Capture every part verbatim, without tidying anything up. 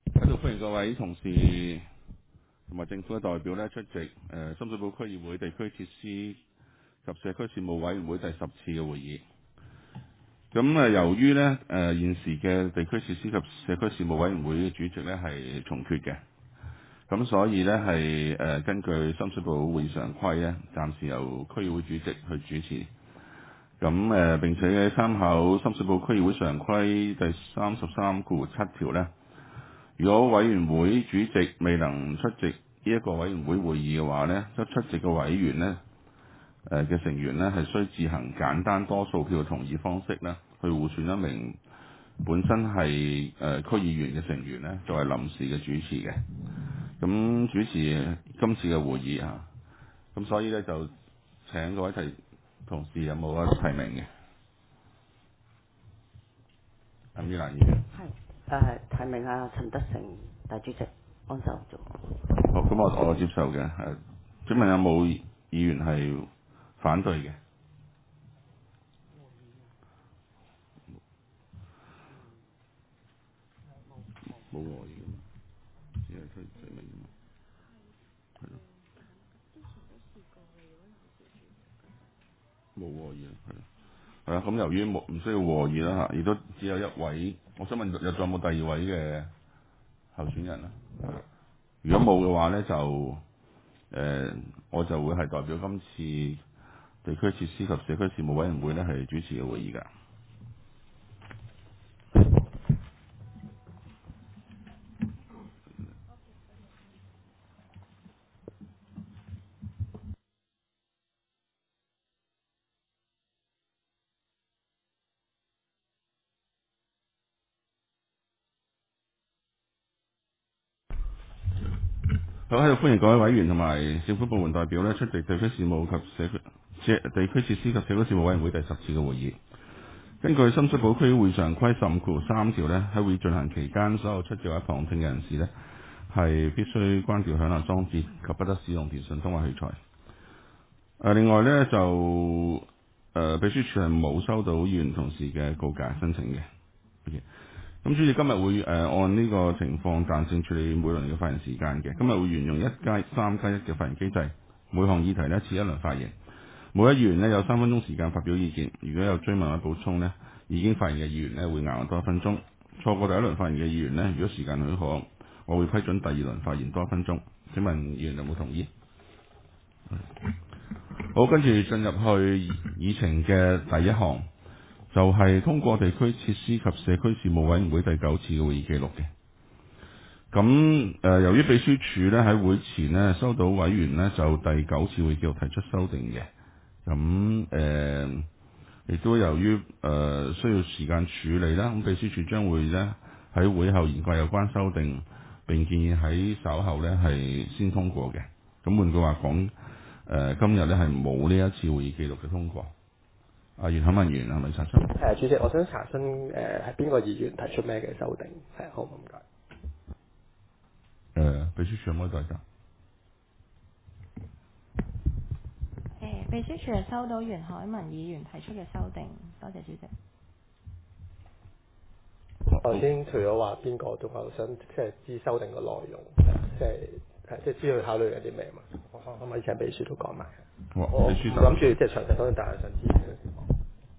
喺度歡迎各位同事同埋政府嘅代表咧出席誒、呃、深水埗區議會地區設施及社區事務委員會第十次嘅會議。咁誒、呃、由於咧誒、呃、現時嘅地區設施及社區事務委員會嘅主席咧係重缺嘅，咁所以咧係誒根據深水埗會議常規咧，暫時由區議會主席去主持。咁誒、呃、並且參考深水埗區議會常規第三十三括七條咧。如果委員會主席未能出席呢一個委員會會議嘅話呢，則出席嘅委員呢誒嘅成員呢係需自行簡單多數票同意方式呢去互選一名本身係誒區議員嘅成員呢作為臨時嘅主持嘅。咁主持今次嘅會議啊，咁所以呢，就請各位提同事有冇一提名嘅？阿依蘭議員。 係誒提名阿陳德成大主席幫手做。 好，咁我我接受嘅。誒，請問有冇議員係反對嘅？冇和議嘅嘛，只係推提名嘅嘛，係咯，冇和議啊，係咯，係啊。咁由於冇唔需要和議啦嚇，亦都只有一位。我想問有仲有冇第二位嘅候選人啊？如果冇嘅話咧，就誒、呃、我就會係代表今次地區設施及社區事務委員會咧係主持嘅會議㗎。好，喺度歡迎各位委員同埋政府部門代表咧出席地區事務及社區社地區設施及社區事務委員會第十次嘅會議。根據深水埗區會常規十五條三條咧，喺會議進行期間，所有出席或旁聽嘅人士咧，係必須關掉響鈴裝置及不得使用電訊通話器材。誒、呃，另外咧就誒、呃、秘書處係冇收到議員同事嘅告解申請嘅。OK。咁主席今日會誒、呃、按呢個情況彈性處理每輪嘅發言時間嘅。今日會沿用一加三加一嘅發言機制，每項議題呢次一輪發言。每一議員呢有三分鐘時間發表意見，如果有追問或補充呢，已經發言嘅議員呢會額外多一分鐘。錯過第一輪發言嘅議員呢，如果時間許可，我會批准第二輪發言多一分鐘。請問議員有冇同意？好，跟住進入去議程嘅第一項，就係、是、通過地區設施及社區事務委員會第九次嘅會議記錄嘅。咁誒、呃，由於秘書處咧喺會前呢收到委員呢就第九次會議記錄提出修訂嘅。咁誒，亦、呃、都由於誒、呃、需要時間處理啦，咁秘書處將會咧喺會後研究有關修訂，並建議喺稍後咧係先通過嘅。咁換句話講，誒、呃、今日咧係冇呢一次會議記錄嘅通過。阿袁海文議員係咪查詢？ 誒主席，我想查詢誒係邊個議員提出咩嘅修訂？係好唔該。 誒，秘書處有冇代答？ 誒，秘書處係收到袁海文議員提出嘅修訂，多謝主席。 頭先除咗話邊個，仲有想即係知修訂嘅內容，即係係即係知佢考慮緊啲咩嘛？我可可唔可以請秘書都講埋？ 好， 我秘書答。 諗住即係詳細討論，但係想知嘅情況。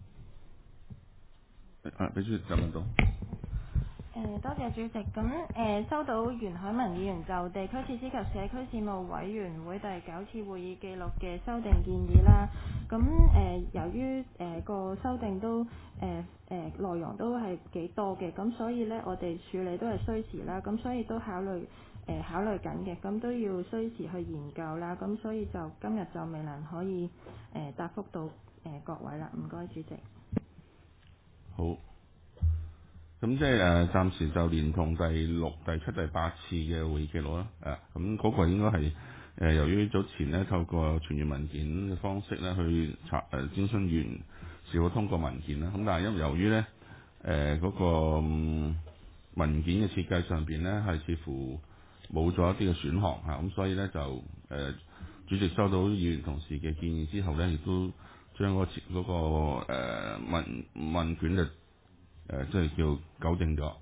啊，秘書答唔到。 誒，多謝主席。咁誒、呃，收到袁海文議員就地區設施及社區事務委員會第九次會議記錄嘅修訂建議啦。咁誒、呃，由於誒、呃、個修訂都誒誒內容都係幾多嘅，咁所以咧我哋處理都係需時啦。咁所以都考慮誒、呃、考慮緊嘅，咁都要需時去研究啦。咁所以就今日就未能可以誒、呃、答覆到誒、呃、各位啦。唔該，主席。 好。咁即係誒，暫時就連同第六、第七、第八次嘅會議記錄啦。誒、啊，咁嗰個應該係誒，由於早前咧透過傳閱文件嘅方式咧去查誒、呃、諮詢完是否通過文件啦。咁但係因為由於咧誒嗰個、嗯、文件嘅設計上邊咧係似乎冇咗一啲嘅選項嚇，咁、啊、所以咧就誒、呃、主席收到議員同事嘅建議之後咧，亦都將嗰、那個嗰、那個、呃、問問卷嘅。誒、呃，即係叫糾正咗，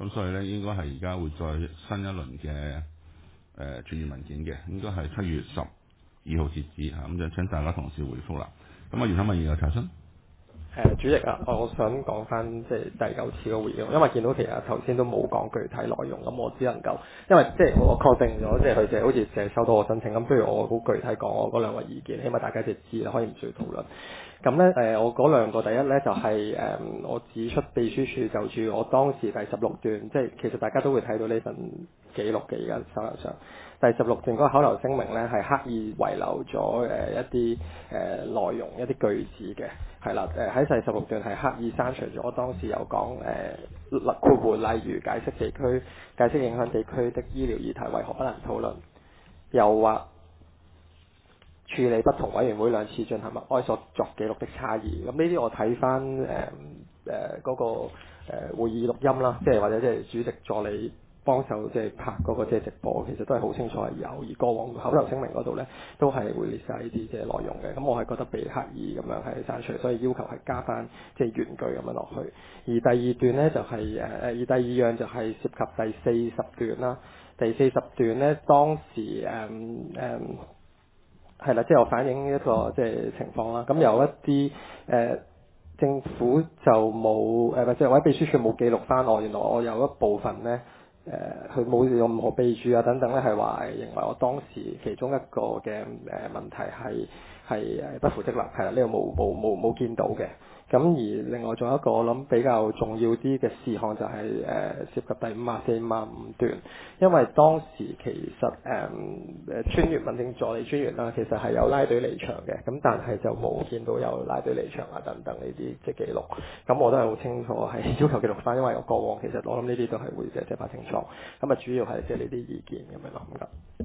咁所以咧應該係而家會再新一輪嘅誒傳閱文件嘅，應該係七月十二號截止嚇，咁就請大家同事回覆啦。咁啊，袁生問有查詢？ 誒主席啊，我想講翻即係第九次嘅會議，因為見到其實頭先都冇講具體內容，咁我只能夠，因為即係我確定咗，即係佢哋好似淨係收到我申請，咁不如我好具體講我嗰兩個意見，起碼大家就知啦，可以唔需要討論。咁咧誒，我嗰兩個第一咧就係、是、誒、嗯，我指出秘書處就住我當時第十六段，即係其實大家都會睇到呢份記錄嘅而家手頭上。第十六段嗰個口頭聲明咧，係刻意遺留咗誒、呃、一啲誒、呃、內容、一啲句子嘅，係啦誒喺第十六段係刻意刪除咗當時有講誒括弧例如解釋地區、解釋影響地區的醫療議題為何不能討論，又或處理不同委員會兩次進行默哀所作記錄的差異。咁呢啲我睇翻誒誒嗰個誒、呃、會議錄音啦，即係或者即係主席助理幫手即係拍嗰個即係直播，其實都係好清楚係有。而過往口頭聲明嗰度咧，都係會列晒呢啲即係內容嘅。咁我係覺得被刻意咁樣係刪除，所以要求係加翻即係原句咁樣落去。而第二段咧就係誒誒，而第二樣就係涉及第四十段啦。第四十段咧當時誒誒。嗯嗯係啦，即係我反映一個即係情況啦。咁有一啲誒、呃、政府就冇誒，或者或者秘書處冇記錄翻我，原來我有一部分咧誒，佢冇用任何備註啊等等咧，係話認為我當時其中一個嘅誒問題係係誒不負職能，係啦，呢個冇冇冇冇見到嘅。咁而另外仲有一個我諗比較重要啲嘅事項就係、是、誒、呃、涉及第五啊四、五啊五段，因為當時其實誒誒專員民政助理專員啦，其實係有拉隊離場嘅，咁但係就冇見到有拉隊離場啊等等呢啲即係記錄，咁我都係好清楚係要求記錄翻，因為我過往其實我諗呢啲都係會嘅即係發清楚，咁啊主要係即係呢啲意見咁樣咯，咁㗎。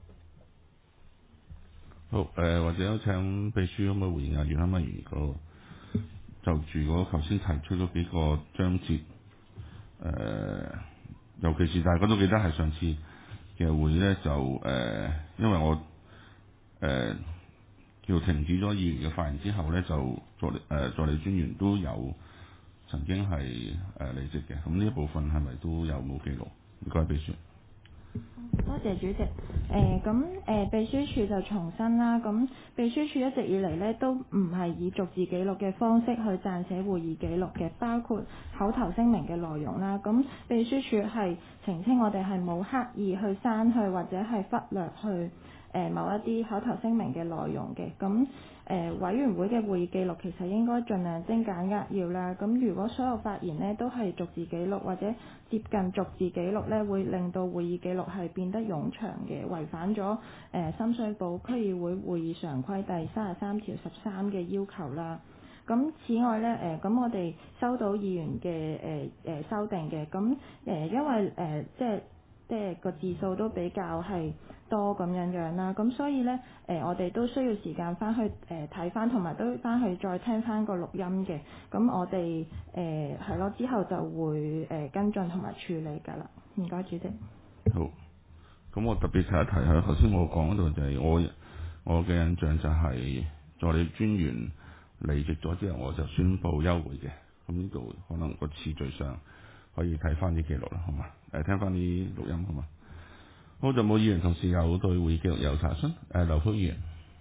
好誒、呃，或者有請秘書可唔可以回應下袁生問如果就住我頭先提出嗰幾個章節，誒、呃，尤其是大家都記得係上次嘅會議咧，就誒、呃，因為我誒、呃、叫停止咗議員嘅發言之後咧，就助理誒、呃、助理專員都有曾經係誒離職嘅，咁呢一部分係咪都有冇記錄？唔該，秘書。 多謝主席。誒咁誒秘書處就重申啦，咁秘書處一直以嚟咧都唔係以逐字記錄嘅方式去撰寫會議記錄嘅，包括口頭聲明嘅內容啦。咁秘書處係澄清我哋係冇刻意去刪去或者係忽略去誒、呃、某一啲口頭聲明嘅內容嘅。咁誒、呃、委員會嘅會議記錄其實應該盡量精簡扼要啦。咁如果所有發言呢都係逐字記錄或者接近逐字記錄呢，會令到會議記錄係變得冗長嘅，違反咗誒、呃、深水埗區議會會議常規第三十三條十三嘅要求啦。咁此外呢，誒、呃、咁我哋收到議員嘅誒誒修訂嘅，咁誒、呃、因為誒、呃、即係即係個字數都比較係多咁樣樣啦，咁所以咧誒、呃、我哋都需要時間翻去誒睇翻，同埋都翻去再聽翻個錄音嘅。咁我哋誒係咯，之後就會誒、呃、跟進同埋處理㗎啦。唔該，主席。 好，咁我特別提一提下，頭先我講嗰度就係我我嘅印象就係助理專員離職咗之後，我就宣布休會嘅。咁呢度可能個次序上可以睇翻啲記錄啦，好嘛？誒，聽翻啲錄音好嘛？好，就冇議員同事有對會議記錄有查詢。誒、呃，劉輝議員。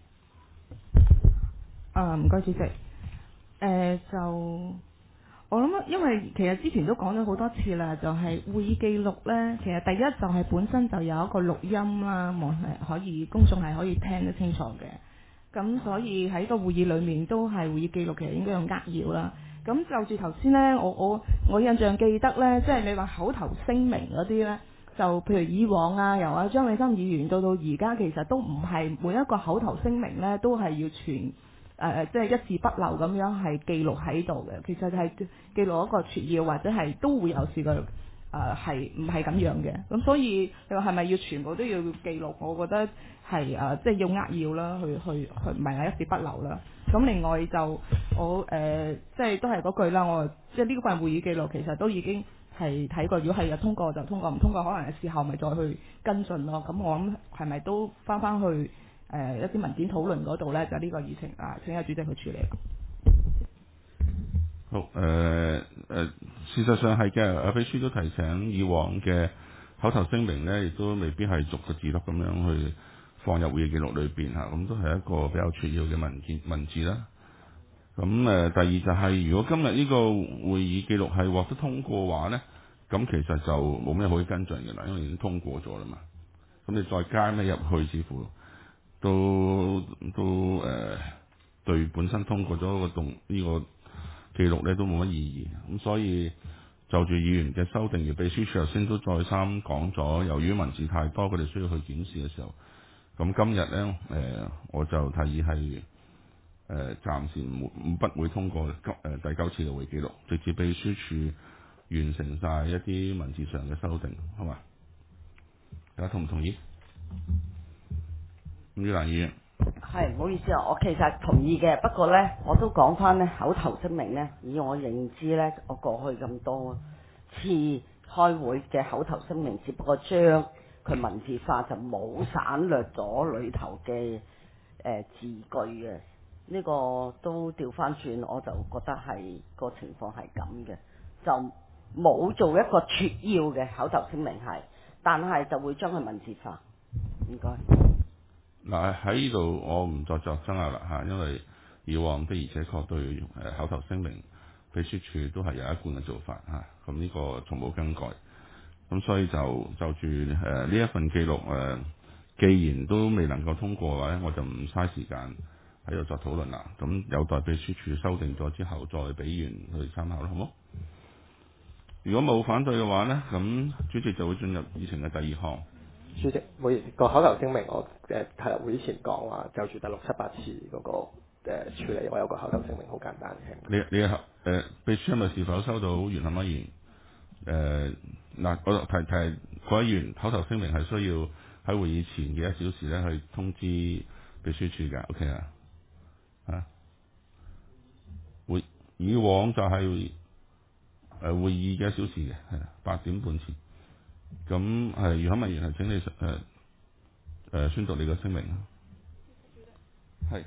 啊，唔該，主席。誒、呃，就我諗，因為其實之前都講咗好多次啦，就係、是、會議記錄咧，其實第一就係本身就有一個錄音啦，望係可以公眾係可以聽得清楚嘅。咁所以喺個會議裡面都係會議記錄，其實應該用扼要啦。咁就住頭先咧，我我我印象記得咧，即係你話口頭聲明嗰啲咧，就譬如以往啊，由阿張美心議員到到而家，其實都唔係每一個口頭聲明咧，都係要全誒、呃、即係一字不漏咁樣係記錄喺度嘅。其實係記錄一個撮要，或者係都會有試過誒係唔係咁樣嘅。咁所以你話係咪要全部都要記錄？我覺得係誒、呃、即係要扼要啦，去去去唔係係一字不漏啦。咁另外就我誒、呃、即係都係嗰句啦，我即係呢份會議記錄其實都已經係睇過，如果係有通過就通過，唔通過可能係事後咪再去跟進咯。咁我諗係咪都翻翻去誒、呃、一啲文件討論嗰度咧？就呢個議程啊，請阿主席去處理。 好，誒、呃、誒、呃，事實上係嘅，阿秘書都提醒以往嘅口頭聲明呢，亦都未必係逐個字粒咁樣去放入會議記錄裏邊嚇，咁都係一個比較重要嘅文件文字啦。咁誒、呃，第二就係、是、如果今日呢個會議記錄係獲得通過嘅話呢，咁其實就冇咩可以跟進嘅啦，因為已經通過咗啦嘛。咁你再加咩入去，似乎都都誒、呃、對本身通過咗個動呢、這個記錄咧都冇乜意義，咁所以就住議員嘅修訂，而秘書處頭先都再三講咗，由於文字太多，佢哋需要去檢視嘅時候，咁今日呢，誒、呃，我就提議係誒暫時唔唔不會通過今誒第九次嘅會議記錄，直至秘書處完成晒一啲文字上嘅修訂，好嘛？大家同唔同意？咁呢蘭議員。 係，唔好意思啊，我其實同意嘅，不過呢，我都講翻呢口頭聲明呢，以我認知呢，我過去咁多次開會嘅口頭聲明，只不過將佢文字化，就冇省略咗裏頭嘅誒、呃、字句嘅。呢、這個都調翻轉，我就覺得係個情況係咁嘅，就冇做一個撮要嘅口頭聲明係，但係就會將佢文字化。唔該。 嗱喺呢度我唔再作爭拗啦嚇，因為以往的而且確對誒口頭聲明秘書處都係有一貫嘅做法嚇，咁呢個從冇更改，咁所以就就住誒呢一份記錄誒、呃，既然都未能夠通過嘅話咧，我就唔嘥時間喺度作討論啦，咁有待秘書處修訂咗之後再俾員去參考啦，好冇？如果冇反對嘅話呢，咁主席就會進入議程嘅第二項。 主席，會個口頭聲明我誒係會前講話，就住第六七八次嗰、那個誒、呃、處理，我有個口頭聲明好簡單嘅。 你你誒、呃、秘書係咪是否收到袁立文議員誒嗱？我提提各位議員口頭聲明係需要喺會議前嘅一小時咧去通知秘書處㗎。OK 啊？啊會以往就係、是、誒、呃、會議嘅一小時嘅係八點半前。咁係袁立文議員係請你誒誒、呃呃、宣讀你個聲明啊。係。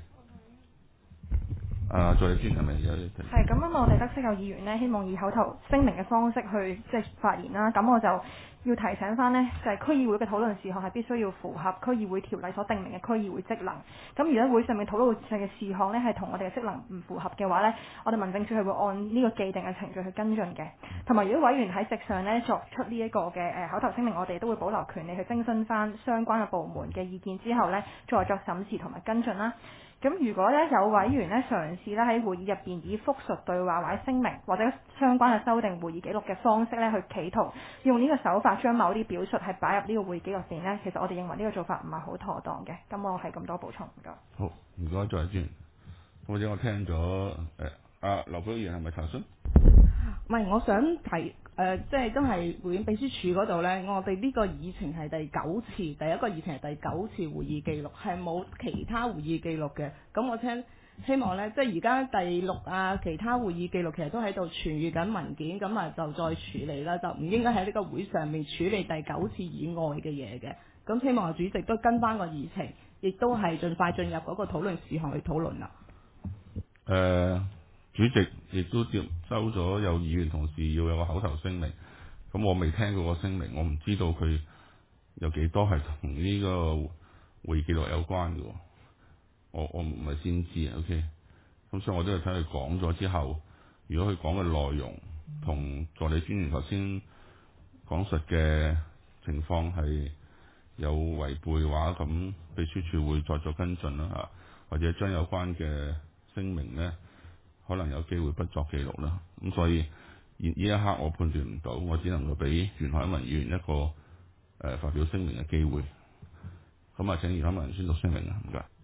啊，助理專係咪有？ 係咁樣，我哋得悉有議員呢，希望以口頭聲明嘅方式去即係發言啦。咁我就要提醒翻呢，就係、是、區議會嘅討論事項係必須要符合區議會條例所定明嘅區議會職能。咁如果會上面討論嘅事項呢，係同我哋嘅職能唔符合嘅話呢，我哋民政處係會按呢個既定嘅程序去跟進嘅。同埋，如果委員喺席上呢作出呢一個嘅誒口頭聲明，我哋都會保留權利去徵詢翻相關嘅部門嘅意見之後呢，再作審視同埋跟進啦。咁如果咧有委員咧嘗試咧喺會議入邊以複述對話或者聲明或者相關嘅修訂會議記錄嘅方式咧去企圖用呢個手法將某啲表述係擺入呢個會議記錄入邊咧，其實我哋認為呢個做法唔係好妥當嘅。咁我係咁多補充，唔該。 好，唔該，再轉。或者我聽咗誒，阿劉寶元係咪查詢？ 唔係，我想提誒、呃，即係都係回應秘書處嗰度呢。我哋呢個議程係第九次，第一個議程係第九次會議記錄，係冇其他會議記錄嘅。咁我聽希望呢，即係而家第六啊，其他會議記錄其實都喺度傳閱緊文件，咁啊就再處理啦，就唔應該喺呢個會上面處理第九次以外嘅嘢嘅。咁希望主席都跟翻個議程，亦都係盡快進入嗰個討論事項去討論啦。 誒、呃。主席亦都接收咗有議員同事要有個口頭聲明，咁我未聽過個聲明，我唔知道佢有幾多係同呢個會議記錄有關嘅，我我唔係先知啊 ，OK，咁所以我都係睇佢講咗之後，如果佢講嘅內容同助理專員頭先講述嘅情況係有違背嘅話，咁秘書處會再作跟進啦嚇，或者將有關嘅聲明呢，可能有機會不作記錄啦，咁所以呢一刻我判斷唔到，我只能夠俾袁海文議員一個誒、呃、發表聲明嘅機會。咁啊，請袁海文宣讀聲明啊，唔該。